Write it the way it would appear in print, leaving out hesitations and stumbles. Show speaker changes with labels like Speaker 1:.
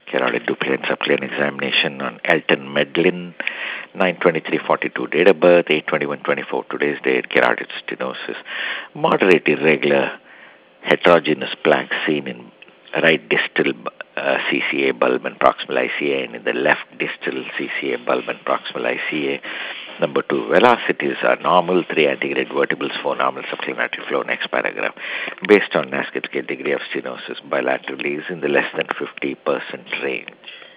Speaker 1: Carotid duplicate and subclinical examination on Elton Medlin, 9/23/42 date of birth, 8/21/24 today's date, carotid stenosis, moderate irregular heterogeneous plaque seen in right distal CCA bulb and proximal ICA, and in the left distal CCA bulb and proximal ICA. Number 2, velocities are normal, 3 antegrade vertebrals, 4 normal subclimatic flow. Next paragraph. Based on NASCAR scale, degree of stenosis bilaterally is in the less than 50% range.